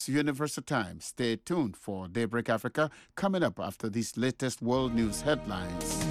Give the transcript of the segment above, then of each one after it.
Universal Time. Stay tuned for Daybreak Africa coming up after these latest world news headlines.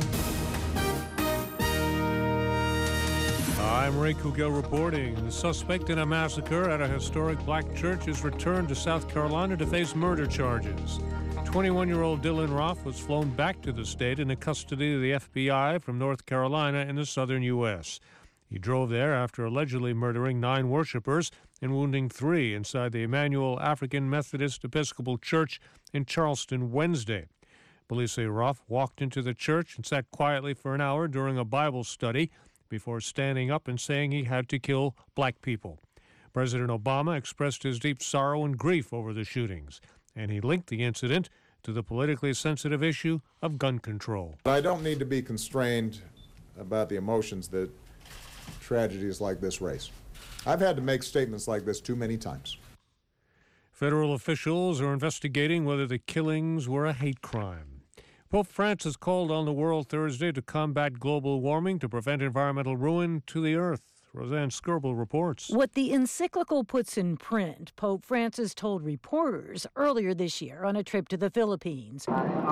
I'm Ray Kugel reporting. The suspect in a massacre at a historic black church is returned to South Carolina to face murder charges. 21-year-old Dylan Roth was flown back to the state in the custody of the FBI from North Carolina in the southern U.S. He drove there after allegedly murdering 9 worshipers and wounding 3 inside the Emmanuel African Methodist Episcopal Church in Charleston Wednesday. Police say Roth walked into the church and sat quietly for an hour during a Bible study before standing up and saying he had to kill black people. President Obama expressed his deep sorrow and grief over the shootings, and he linked the incident to the politically sensitive issue of gun control. I don't need to be constrained about the emotions that tragedies like this raise. I've had to make statements like this too many times. Federal officials are investigating whether the killings were a hate crime. Pope Francis called on the world Thursday to combat global warming to prevent environmental ruin to the earth. Roseanne Skirble reports. What the encyclical puts in print, Pope Francis told reporters earlier this year on a trip to the Philippines.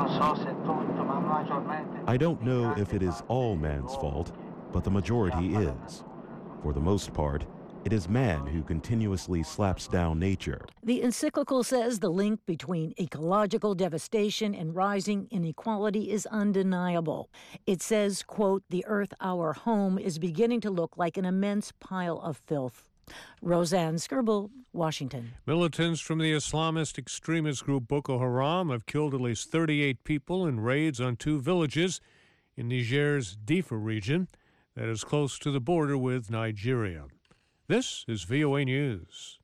I don't know if it is all man's fault, but the majority is. For the most part, it is man who continuously slaps down nature. The encyclical says the link between ecological devastation and rising inequality is undeniable. It says, quote, "The earth, our home, is beginning to look like an immense pile of filth." Roseanne Skirble, Washington. Militants from the Islamist extremist group Boko Haram have killed at least 38 people in raids on 2 villages in Niger's Difa region that is close to the border with Nigeria. This is VOA News.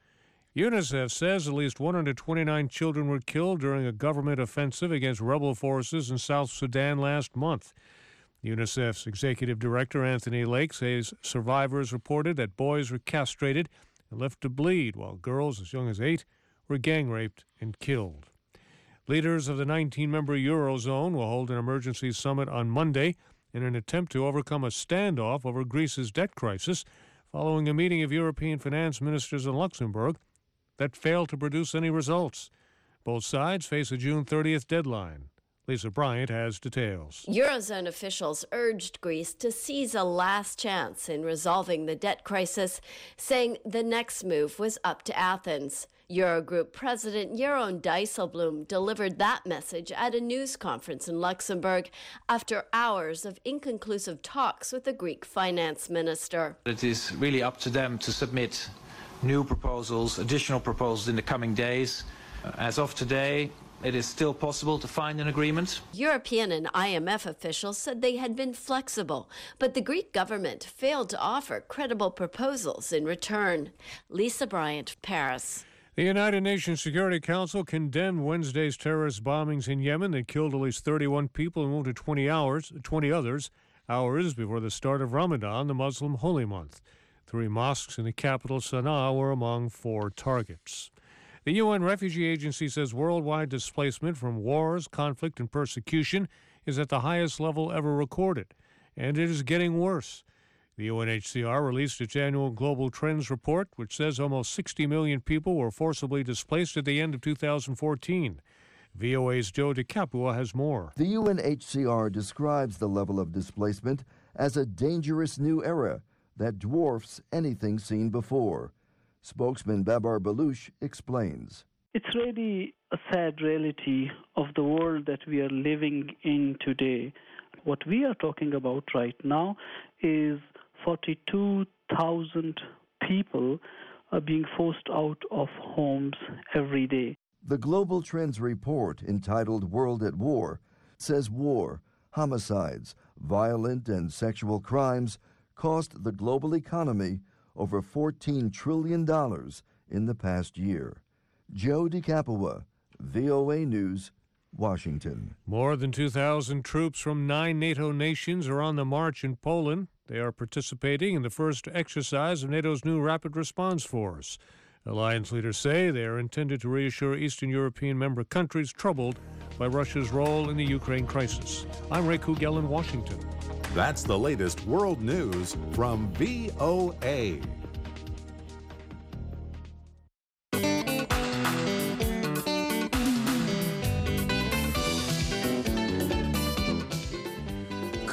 UNICEF says at least 129 children were killed during a government offensive against rebel forces in South Sudan last month. UNICEF's executive director, Anthony Lake, says survivors reported that boys were castrated and left to bleed, while girls as young as 8 were gang raped and killed. Leaders of the 19-member Eurozone will hold an emergency summit on Monday in an attempt to overcome a standoff over Greece's debt crisis, following a meeting of European finance ministers in Luxembourg that failed to produce any results. Both sides face a June 30th deadline. Lisa Bryant has details. Eurozone officials urged Greece to seize a last chance in resolving the debt crisis, saying the next move was up to Athens. Eurogroup President Jeroen Dijsselbloem delivered that message at a news conference in Luxembourg after hours of inconclusive talks with the Greek finance minister. It is really up to them to submit new proposals, additional proposals in the coming days. As of today, it is still possible to find an agreement. European and IMF officials said they had been flexible, but the Greek government failed to offer credible proposals in return. Lisa Bryant, Paris. The United Nations Security Council condemned Wednesday's terrorist bombings in Yemen that killed at least 31 people and wounded 20 others, hours before the start of Ramadan, the Muslim holy month. 3 mosques in the capital, Sana'a, were among 4 targets. The UN Refugee Agency says worldwide displacement from wars, conflict, and persecution is at the highest level ever recorded, and it is getting worse. The UNHCR released its annual Global Trends report, which says almost 60 million people were forcibly displaced at the end of 2014. VOA's Joe DeCapua has more. The UNHCR describes the level of displacement as a dangerous new era that dwarfs anything seen before. Spokesman Babar Balouch explains. It's really a sad reality of the world that we are living in today. What we are talking about right now is 42,000 people are being forced out of homes every day. The Global Trends report, entitled World at War, says war, homicides, violent and sexual crimes cost the global economy over $14 trillion in the past year. Joe DeCapua, VOA News, Washington. More than 2,000 troops from 9 NATO nations are on the march in Poland. They are participating in the first exercise of NATO's new Rapid Response Force. Alliance leaders say they are intended to reassure Eastern European member countries troubled by Russia's role in the Ukraine crisis. I'm Ray Kugel in Washington. That's the latest world news from VOA.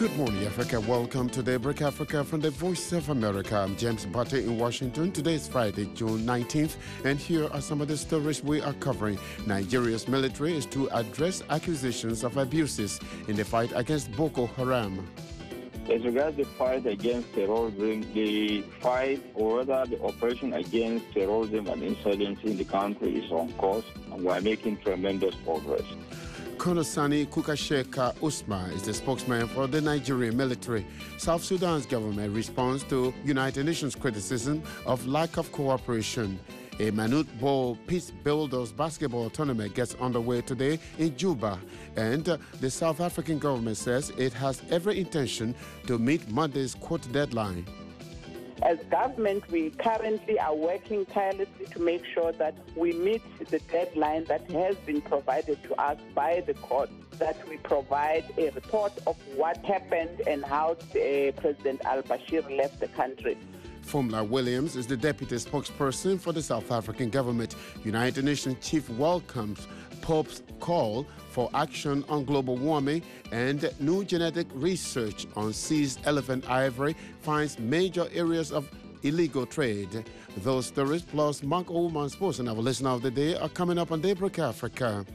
Good morning, Africa. Welcome to Daybreak Africa from the Voice of America. I'm James Butter in Washington. Today is Friday, June 19th, and here are some of the stories we are covering. Nigeria's military is to address accusations of abuses in the fight against Boko Haram. As regards the fight against terrorism, the fight, or rather the operation against terrorism and insurgency in the country is on course, and we are making tremendous progress. Colonel Sani Kukasheka Usman is the spokesman for the Nigerian military. South Sudan's government responds to United Nations criticism of lack of cooperation. A Manute Bol Peace Builders basketball tournament gets underway today in Juba, and the South African government says it has every intention to meet Monday's quote deadline. As government, we currently are working tirelessly to make sure that we meet the deadline that has been provided to us by the court, that we provide a report of what happened and how President al-Bashir left the country. Fumla Williams is the deputy spokesperson for the South African government. United Nations chief welcomes Pope's call for action on global warming, and new genetic research on seized elephant ivory finds major areas of illegal trade. Those stories plus Mark Oman Sports and our listener of the day are coming up on Daybreak Africa.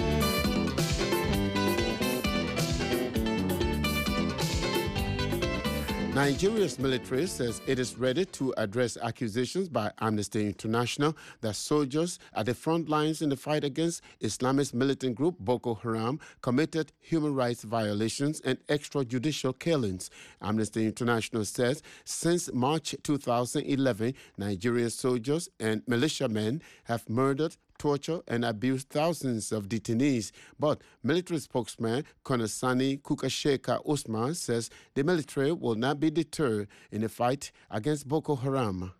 Nigeria's military says it is ready to address accusations by Amnesty International that soldiers at the front lines in the fight against Islamist militant group Boko Haram committed human rights violations and extrajudicial killings. Amnesty International says since March 2011, Nigerian soldiers and militiamen have murdered, torture and abuse thousands of detainees. But military spokesman Colonel Sani Kukasheka Usman says the military will not be deterred in the fight against Boko Haram.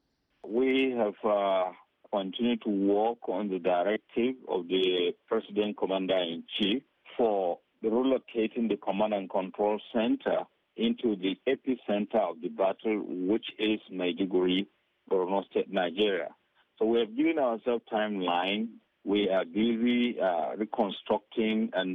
We have continued to work on the directive of the President Commander-in-Chief for relocating the Command and Control Center into the epicenter of the battle, which is Maiduguri, Borno State, Nigeria. So we have given ourselves timeline. We are busy reconstructing and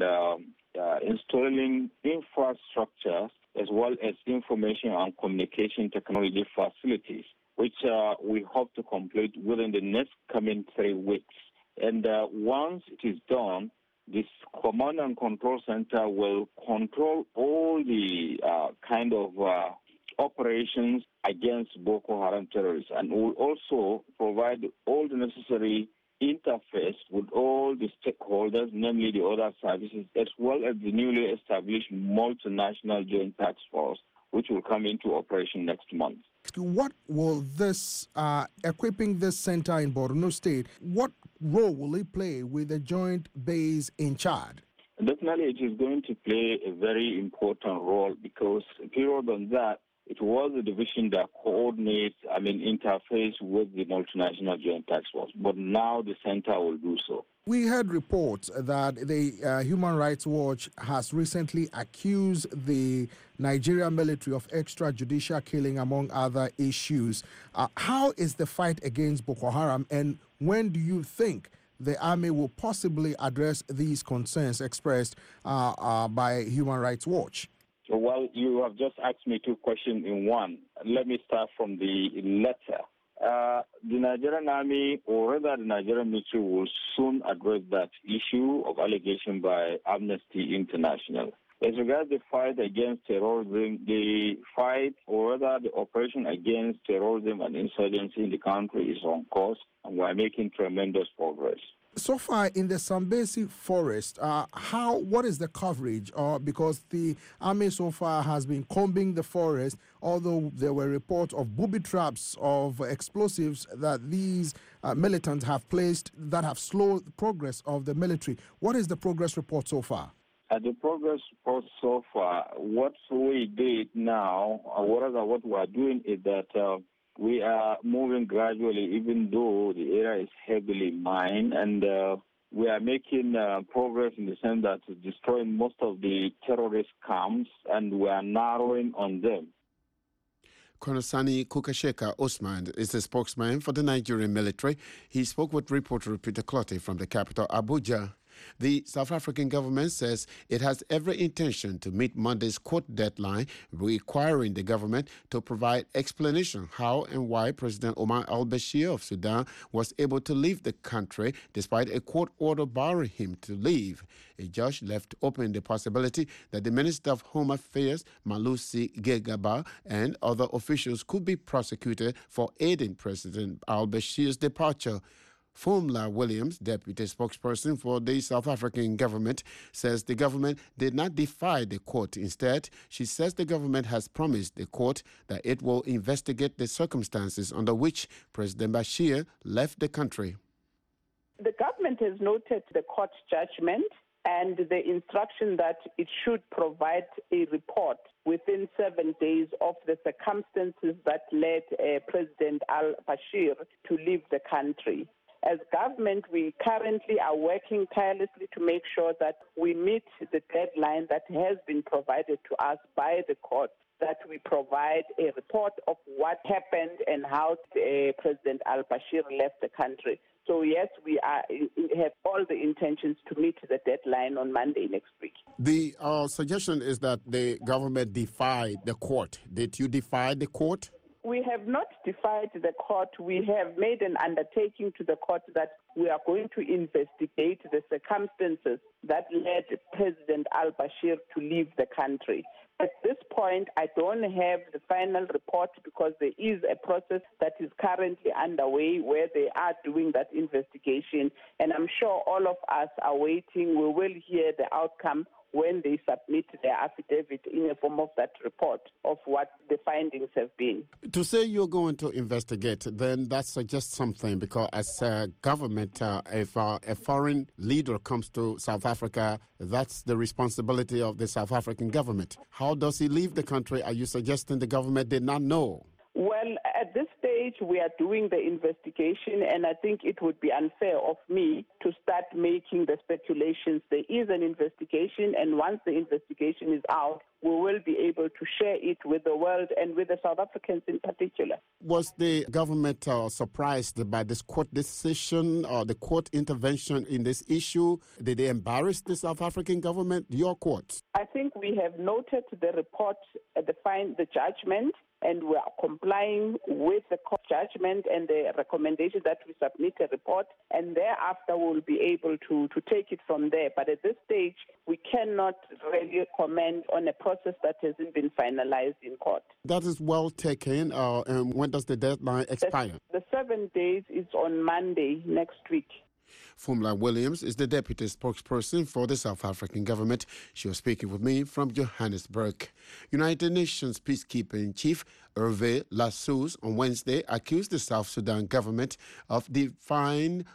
installing infrastructure as well as information and communication technology facilities, which we hope to complete within the next coming 3 weeks. And once it is done, this Command and Control Center will control all the kind of operations against Boko Haram terrorists, and will also provide all the necessary interface with all the stakeholders, namely the other services, as well as the newly established multinational joint task force, which will come into operation next month. What will this, equipping this center in Borno State, what role will it play with the joint base in Chad? Definitely it is going to play a very important role because, period on that, it was a division that coordinates, interface with the multinational joint task force. But now the center will do so. We heard reports that the Human Rights Watch has recently accused the Nigerian military of extrajudicial killing, among other issues. How is the fight against Boko Haram, and when do you think the army will possibly address these concerns expressed by Human Rights Watch? Well, you have just asked me 2 questions in one. Let me start from the latter. The Nigerian army, or rather the Nigerian military, will soon address that issue of allegation by Amnesty International. As regards the fight against terrorism, the fight, or rather the operation against terrorism and insurgency in the country is on course, and we are making tremendous progress. So far in the Sambesi forest, what is the coverage? Because the army so far has been combing the forest, although there were reports of booby traps of explosives that these militants have placed that have slowed the progress of the military. What is the progress report so far? The progress report so far, what we did now, or rather what we are doing is that we are moving gradually, even though the area is heavily mined, and we are making progress in the sense that destroying most of the terrorist camps, and we are narrowing on them. Colonel Sani Kukasheka Usman is the spokesman for the Nigerian military. He spoke with reporter Peter Clotty from the capital, Abuja. The South African government says it has every intention to meet Monday's court deadline, requiring the government to provide explanation how and why President Omar al-Bashir of Sudan was able to leave the country despite a court order barring him to leave. A judge left open the possibility that the Minister of Home Affairs, Malusi Gegaba, and other officials could be prosecuted for aiding President al-Bashir's departure. Phumla Williams, deputy spokesperson for the South African government, says the government did not defy the court. Instead, she says the government has promised the court that it will investigate the circumstances under which President Bashir left the country. The government has noted the court judgment and the instruction that it should provide a report within 7 days of the circumstances that led President al-Bashir to leave the country. As government, we currently are working tirelessly to make sure that we meet the deadline that has been provided to us by the court, that we provide a report of what happened and how President al-Bashir left the country. So yes, we have all the intentions to meet the deadline on Monday next week. The suggestion is that the government defied the court. Did you defy the court? We have not defied the court. We have made an undertaking to the court that we are going to investigate the circumstances that led President al-Bashir to leave the country. At this point, I don't have the final report because there is a process that is currently underway where they are doing that investigation. And I'm sure all of us are waiting. We will hear the outcome when they submit their affidavit in the form of that report of what the findings have been. To say you're going to investigate, then that suggests something, because as a government, if a foreign leader comes to South Africa, that's the responsibility of the South African government. How does he leave the country? Are you suggesting the government did not know? Well, at this stage, we are doing the investigation, and I think it would be unfair of me to start making the speculations. There is an investigation, and once the investigation is out, we will be able to share it with the world and with the South Africans in particular. Was the government surprised by this court decision or the court intervention in this issue? Did they embarrass the South African government, your courts? I think we have noted the report, the judgment, and we are complying with the court judgment and the recommendation that we submit a report, and thereafter we'll be able to take it from there. But at this stage, we cannot really comment on a process that hasn't been finalized in court. That is well taken. And when does the deadline expire? The 7 days is on Monday next week. Phumla Williams is the deputy spokesperson for the South African government. She was speaking with me from Johannesburg. United Nations peacekeeping chief Hervé Lassous on Wednesday accused the South Sudan government of denied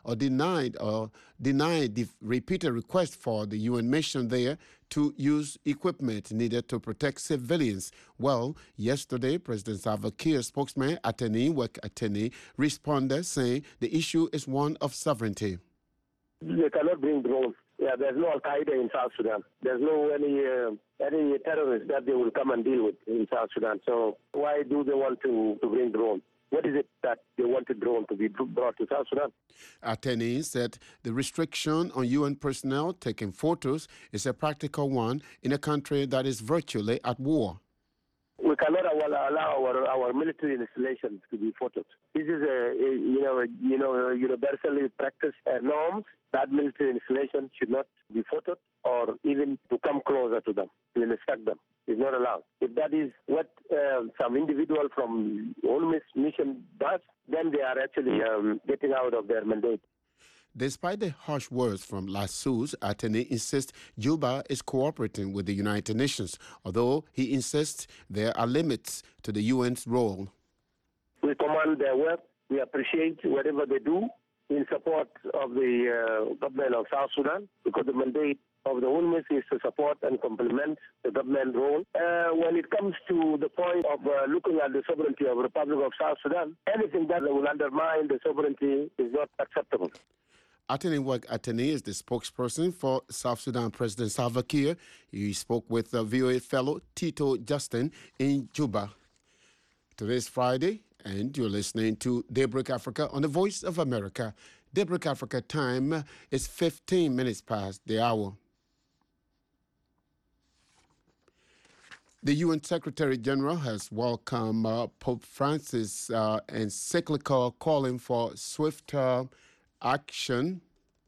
the repeated request for the UN mission there to use equipment needed to protect civilians. Well, yesterday, President Salva Kiir spokesman Ateni Wek Ateni responded saying the issue is one of sovereignty. They cannot bring drones. Yeah, there's no Al-Qaeda in South Sudan. There's no any terrorists that they will come and deal with in South Sudan. So why do they want to bring drones? What is it that they want a drone to be brought to South Sudan? Ateni said the restriction on UN personnel taking photos is a practical one in a country that is virtually at war. We cannot allow our military installations to be photoed. This is universally practiced norms that military installations should not be photoed or even to come closer to them, to inspect them. It's not allowed. If that is what some individual from UNMISS mission does, then they are actually getting out of their mandate. Despite the harsh words from Lassous, Ateni insists Juba is cooperating with the United Nations, although he insists there are limits to the UN's role. We commend their work. We appreciate whatever they do in support of the government of South Sudan, because the mandate of the UNMISS is to support and complement the government role. When it comes to the point of looking at the sovereignty of the Republic of South Sudan, anything that will undermine the sovereignty is not acceptable. Ateni Wek Ateni is the spokesperson for South Sudan President Salva Kiir. He spoke with VOA fellow Tito Justin in Juba. Today's Friday, and you're listening to Daybreak Africa on the Voice of America. Daybreak Africa time is 15 minutes past the hour. The UN Secretary General has welcomed Pope Francis' encyclical calling for swift action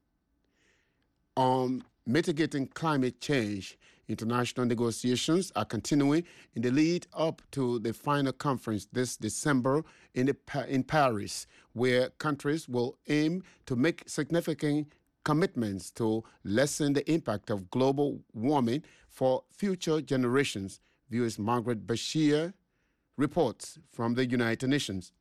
on mitigating climate change. International negotiations are continuing in the lead up to the final conference this December in Paris, where countries will aim to make significant commitments to lessen the impact of global warming for future generations. Viewers Margaret Bashir reports from the United Nations.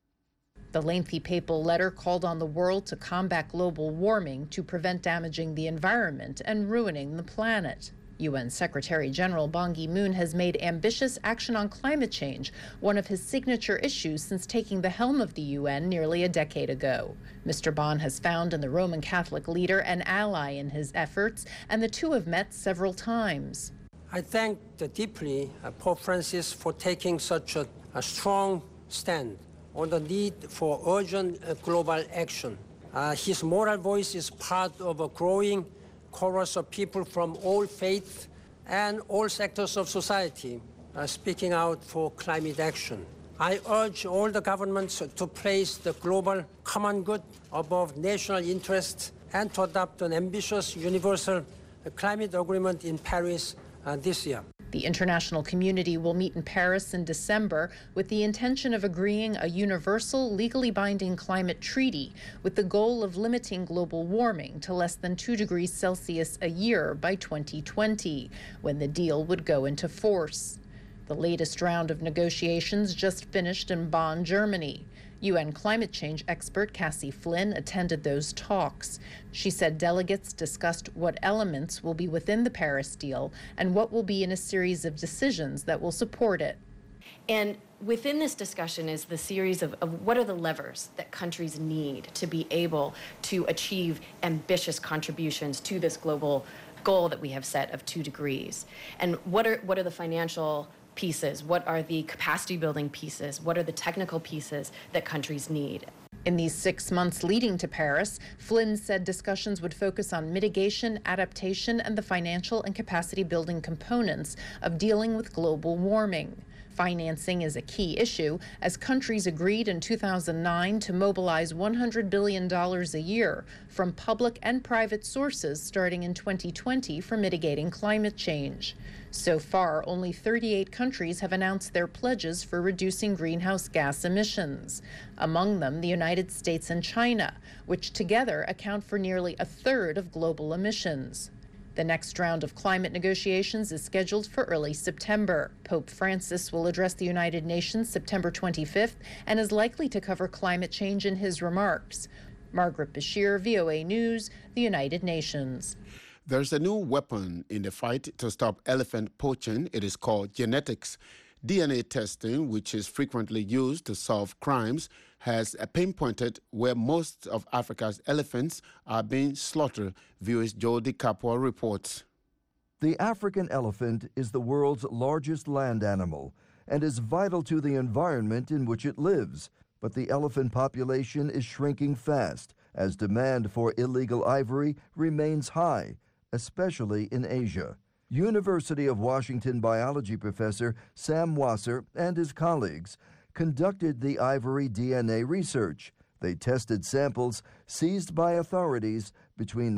The lengthy papal letter called on the world to combat global warming to prevent damaging the environment and ruining the planet. UN Secretary General Ban Ki-moon has made ambitious action on climate change one of his signature issues since taking the helm of the UN nearly a decade ago. Mr. Ban has found in the Roman Catholic leader an ally in his efforts, and the two have met several times. I thank deeply Pope Francis for taking such a strong stand on the need for urgent global action. His moral voice is part of a growing chorus of people from all faiths and all sectors of society speaking out for climate action. I urge all the governments to place the global common good above national interests and to adopt an ambitious universal climate agreement in Paris this year. The international community will meet in Paris in December with the intention of agreeing a universal, legally binding climate treaty with the goal of limiting global warming to less than 2 degrees Celsius a year by 2020, when the deal would go into force. The latest round of negotiations just finished in Bonn, Germany. UN climate change expert Cassie Flynn attended those talks. She said delegates discussed what elements will be within the Paris deal and what will be in a series of decisions that will support it. And within this discussion is the series of what are the levers that countries need to be able to achieve ambitious contributions to this global goal that we have set of 2 degrees. And what are the financial pieces? What are the capacity building pieces? What are the technical pieces that countries need? In these 6 months leading to Paris, Flynn said discussions would focus on mitigation, adaptation, and the financial and capacity building components of dealing with global warming. Financing is a key issue, as countries agreed in 2009 to mobilize $100 billion a year from public and private sources starting in 2020 for mitigating climate change. So far, only 38 countries have announced their pledges for reducing greenhouse gas emissions. Among them, the United States and China, which together account for nearly a third of global emissions. The next round of climate negotiations is scheduled for early September. Pope Francis will address the United Nations September 25th and is likely to cover climate change in his remarks. Margaret Bashir, VOA News, the United Nations. There's a new weapon in the fight to stop elephant poaching. It is called genetics. DNA testing, which is frequently used to solve crimes, has pinpointed where most of Africa's elephants are being slaughtered. Viewers Jody Capua reports. The African elephant is the world's largest land animal and is vital to the environment in which it lives. But the elephant population is shrinking fast as demand for illegal ivory remains high, especially in Asia. University of Washington biology professor Sam Wasser and his colleagues conducted the ivory DNA research. They tested samples seized by authorities between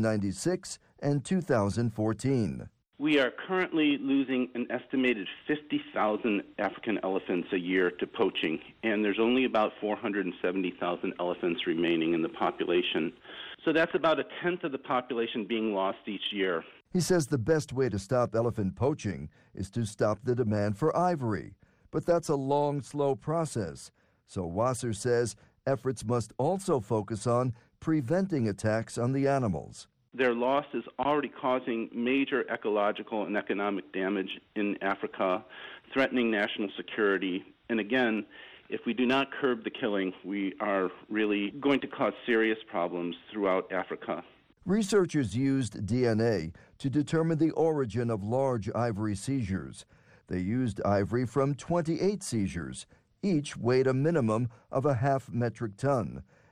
1996 and 2014. We are currently losing an estimated 50,000 African elephants a year to poaching, and there's only about 470,000 elephants remaining in the population. So that's about 1/10 of the population being lost each year. He says the best way to stop elephant poaching is to stop the demand for ivory. But that's a long, slow process. So Wasser says efforts must also focus on preventing attacks on the animals. Their loss is already causing major ecological and economic damage in Africa, threatening national security. And again, if we do not curb the killing, we are really going to cause serious problems throughout Africa. Researchers used DNA to determine the origin of large ivory seizures. They used ivory from 28 seizures. Each weighed a minimum of a 0.5 metric ton,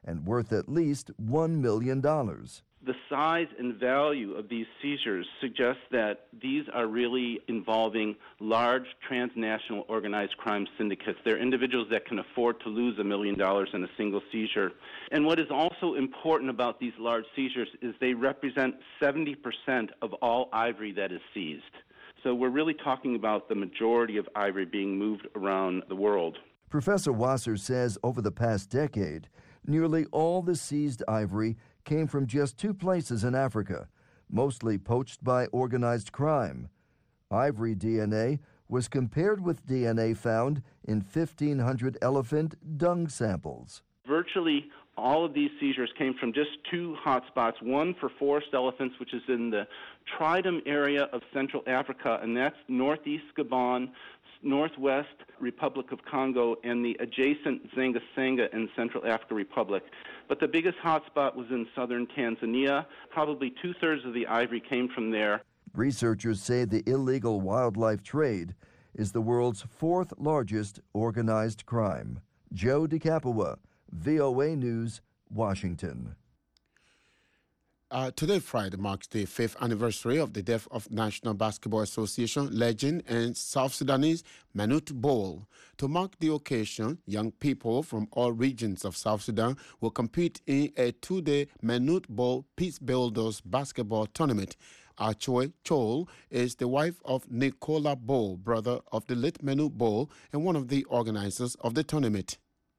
and worth at least $1 million. The size and value of these seizures suggests that these are really involving large transnational organized crime syndicates. They're individuals that can afford to lose $1 million in a single seizure. And what is also important about these large seizures is they represent 70% of all ivory that is seized. So we're really talking about the majority of ivory being moved around the world. Professor Wasser says over the past decade, nearly all the seized ivory came from just 2 places in Africa, mostly poached by organized crime. Ivory DNA was compared with DNA found in 1,500 elephant dung samples. Virtually all of these seizures came from just 2 hotspots, one for forest elephants, which is in the Tridom area of Central Africa, and that's northeast Gabon, northwest Republic of Congo, and the adjacent Zanga-Sanga in Central African Republic. But the biggest hotspot was in southern Tanzania. Probably 2/3 of the ivory came from there. Researchers say the illegal wildlife trade is the world's 4th largest organized crime. Joe DeCapua, VOA News, Washington. Today, Friday, marks the 5th anniversary of the death of National Basketball Association legend and South Sudanese Manute Bol. To mark the occasion, young people from all regions of South Sudan will compete in a 2-day Manute Bol Peace Builders basketball tournament. Achoy Chol is the wife of Nicola Bol, brother of the late Manute Bol, and one of the organizers of the tournament.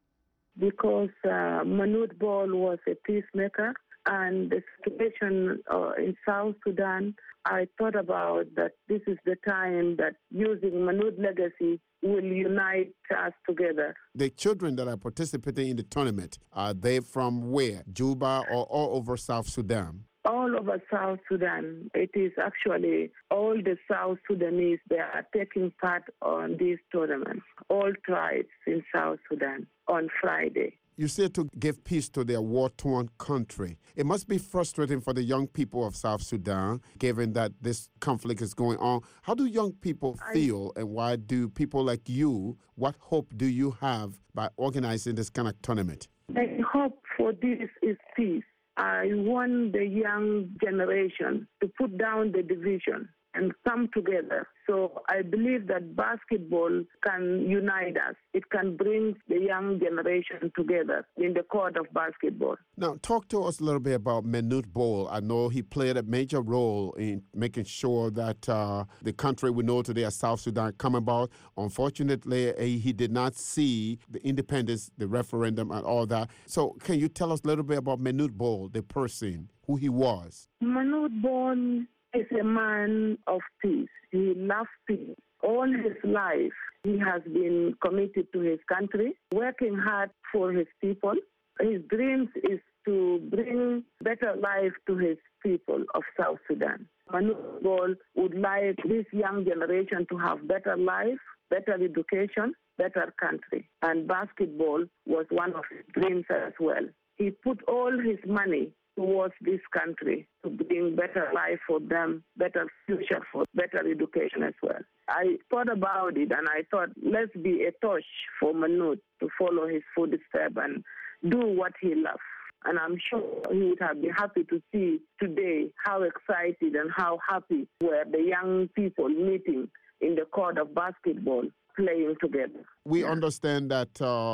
Because Manute Bol was a peacemaker, and the situation in South Sudan, I thought about that this is the time that using Manute's legacy will unite us together. The children that are participating in the tournament, are they from where? Juba or all over South Sudan? All over South Sudan. It is actually all the South Sudanese that are taking part on this tournament. All tribes in South Sudan on Friday. You said to give peace to their war-torn country. It must be frustrating for the young people of South Sudan, given that this conflict is going on. How do young people feel, and why do people like you, what hope do you have by organizing this kind of tournament? The hope for this is peace. I want the young generation to put down the division and come together. So I believe that basketball can unite us. It can bring the young generation together in the court of basketball. Now, talk to us a little bit about Manute Bol. I know he played a major role in making sure that the country we know today as South Sudan come about. Unfortunately, he did not see the independence, the referendum, and all that. So can you tell us a little bit about Manute Bol, the person, who he was? Manute Bol is a man of peace. He loves peace. All his life, he has been committed to his country, working hard for his people. His dreams is to bring better life to his people of South Sudan. Manute Bol would like this young generation to have better life, better education, better country. And basketball was one of his dreams as well. He put all his money towards this country to bring better life for them, better future for better education as well. I thought about it and I thought, let's be a torch for Manute to follow his footsteps and do what he loves. And I'm sure he would have been happy to see today how excited and how happy were the young people meeting in the court of basketball, playing together. We understand that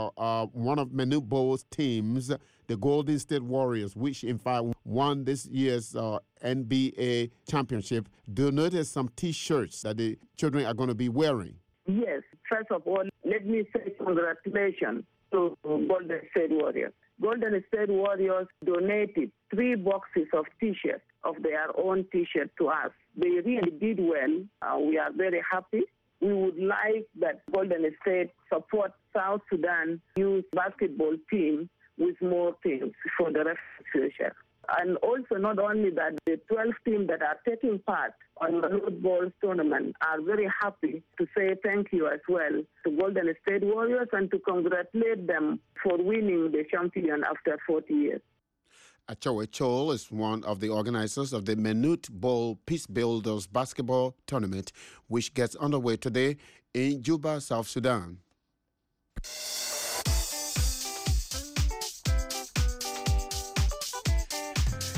one of Manute Bol's teams, the Golden State Warriors, which in fact won this year's NBA championship, donated some T-shirts that the children are going to be wearing. Yes. First of all, let me say congratulations to Golden State Warriors. Golden State Warriors donated 3 boxes of T-shirts, of their own T-shirts to us. They really did well. We are very happy. We would like that Golden State support South Sudan youth basketball team with more teams for the rest of the future. And also not only that, the 12 teams that are taking part on the Manute Bol's tournament are very happy to say thank you as well to Golden State Warriors and to congratulate them for winning the champion after 40 years. Achoy Chol is one of the organizers of the Manute Bol Peace Builders basketball tournament, which gets underway today in Juba, South Sudan.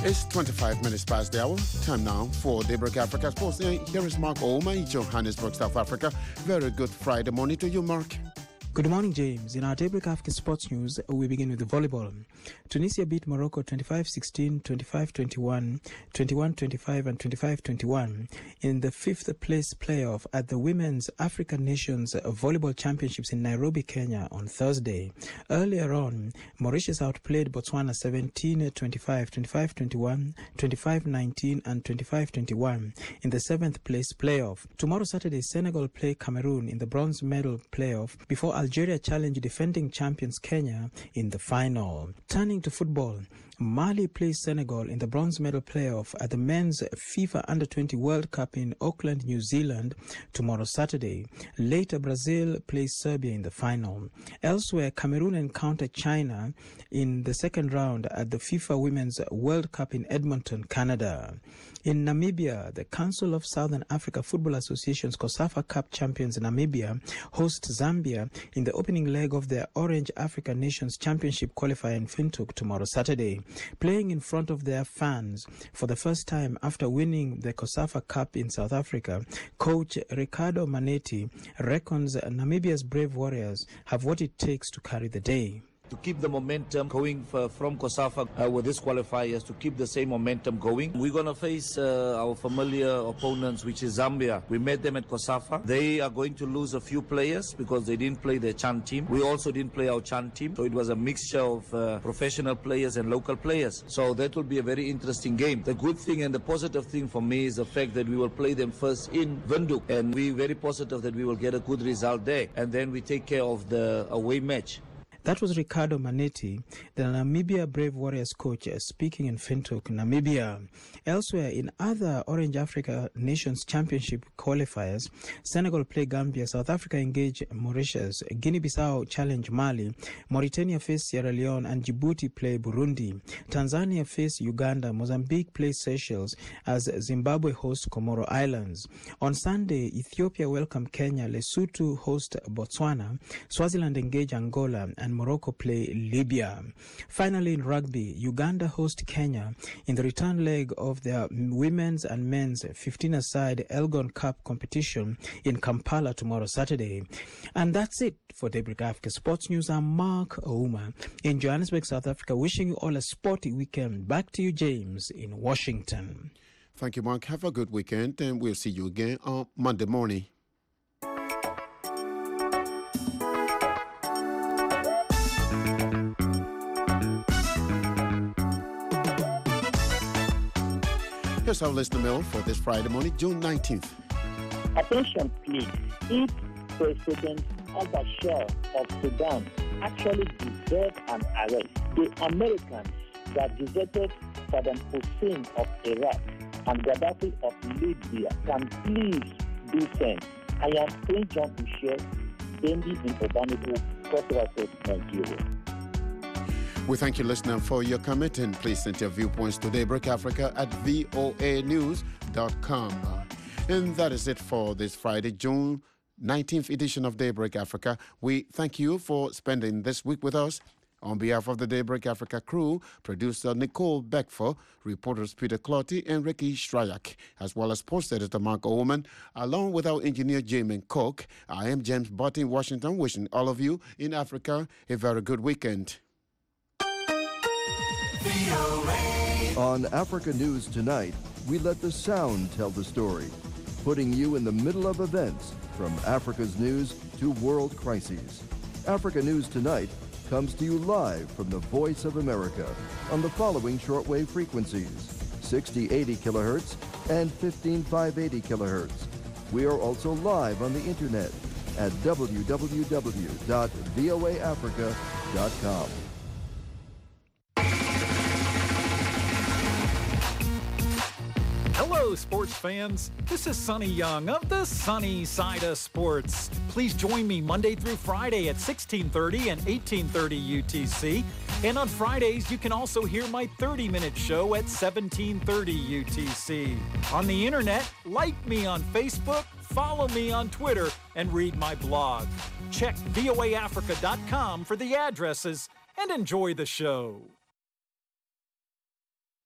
It's 25 minutes past the hour. Time now for Daybreak Africa Sports. Here is Mark Ouma in Johannesburg, South Africa. Very good Friday morning to you, Mark. Good morning, James. In our Daybreak Africa Sports News, we begin with the volleyball. Tunisia beat Morocco 25-16, 25-21, 21-25 and 25-21 in the fifth place playoff at the Women's African Nations Volleyball Championships in Nairobi, Kenya on Thursday. Earlier on, Mauritius outplayed Botswana 17-25, 25-21, 25-19 and 25-21 in the seventh place playoff. Tomorrow, Saturday, Senegal play Cameroon in the bronze medal playoff before Algeria challenge defending champions Kenya in the final. Turning to football, Mali plays Senegal in the bronze medal playoff at the men's FIFA Under-20 World Cup in Auckland, New Zealand tomorrow Saturday. Later, Brazil plays Serbia in the final. Elsewhere, Cameroon encounter China in the second round at the FIFA Women's World Cup in Edmonton, Canada. In Namibia, the Council of Southern Africa Football Association's COSAFA Cup champions Namibia host Zambia in the opening leg of their Orange African Nations Championship qualifier in Windhoek tomorrow Saturday. Playing in front of their fans for the first time after winning the COSAFA Cup in South Africa, coach Ricardo Manetti reckons Namibia's Brave Warriors have what it takes to carry the day. To keep the momentum going from COSAFA with these qualifiers, to keep the same momentum going. We're going to face our familiar opponents, which is Zambia. We met them at COSAFA. They are going to lose a few players because they didn't play their Chan team. We also didn't play our Chan team. So it was a mixture of professional players and local players. So that will be a very interesting game. The good thing and the positive thing for me is the fact that we will play them first in Windhoek. And we're very positive that we will get a good result there. And then we take care of the away match. That was Ricardo Manetti, the Namibia Brave Warriors coach, speaking in Windhoek, Namibia. Elsewhere, in other Orange Africa Nations Championship qualifiers, Senegal play Gambia, South Africa engage Mauritius, Guinea-Bissau challenge Mali, Mauritania face Sierra Leone, and Djibouti play Burundi. Tanzania face Uganda, Mozambique play Seychelles, as Zimbabwe host Comoro Islands. On Sunday, Ethiopia welcome Kenya, Lesotho host Botswana, Swaziland engage Angola, and Morocco play Libya. Finally, in rugby, Uganda host Kenya in the return leg of their women's and men's 15-a-side Elgon Cup competition in Kampala tomorrow Saturday. And that's it for Daybreak Africa Sports News. I'm Mark Ouma in Johannesburg, South Africa, wishing you all a sporty weekend. Back to you, James, in Washington. Thank you, Mark. Have a good weekend, and we'll see you again on Monday morning. Here's our listener mail for this Friday morning, June 19th. Attention, please. If President al-Bashir of Sudan actually deserved an arrest, the Americans that deserted Saddam Hussein of Iraq and Gaddafi of Libya can please do same. I am Prince John Boucher, Bendy in Obanibo, Cross-River, Nigeria. We thank you, listener, for your comment, and please send your viewpoints to Daybreak Africa at voanews.com. And that is it for this Friday, June 19th edition of Daybreak Africa. We thank you for spending this week with us. On behalf of the Daybreak Africa crew, producer Nicole Beckford, reporters Peter Clotty and Ricky Shryak, as well as sports editor Mark Oman, along with our engineer Jamin Cook, I am James Butt in Washington, wishing all of you in Africa a very good weekend. On Africa News Tonight, we let the sound tell the story, putting you in the middle of events from Africa's news to world crises. Africa News Tonight comes to you live from the Voice of America on the following shortwave frequencies: 6080 kilohertz and 15580 kilohertz. We are also live on the internet at www.voaafrica.com. Hello, sports fans. This is Sonny Young of the Sunny Side of Sports. Please join me Monday through Friday at 1630 and 1830 UTC. And on Fridays, you can also hear my 30-minute show at 1730 UTC. On the internet, like me on Facebook, follow me on Twitter, and read my blog. Check voaafrica.com for the addresses and enjoy the show.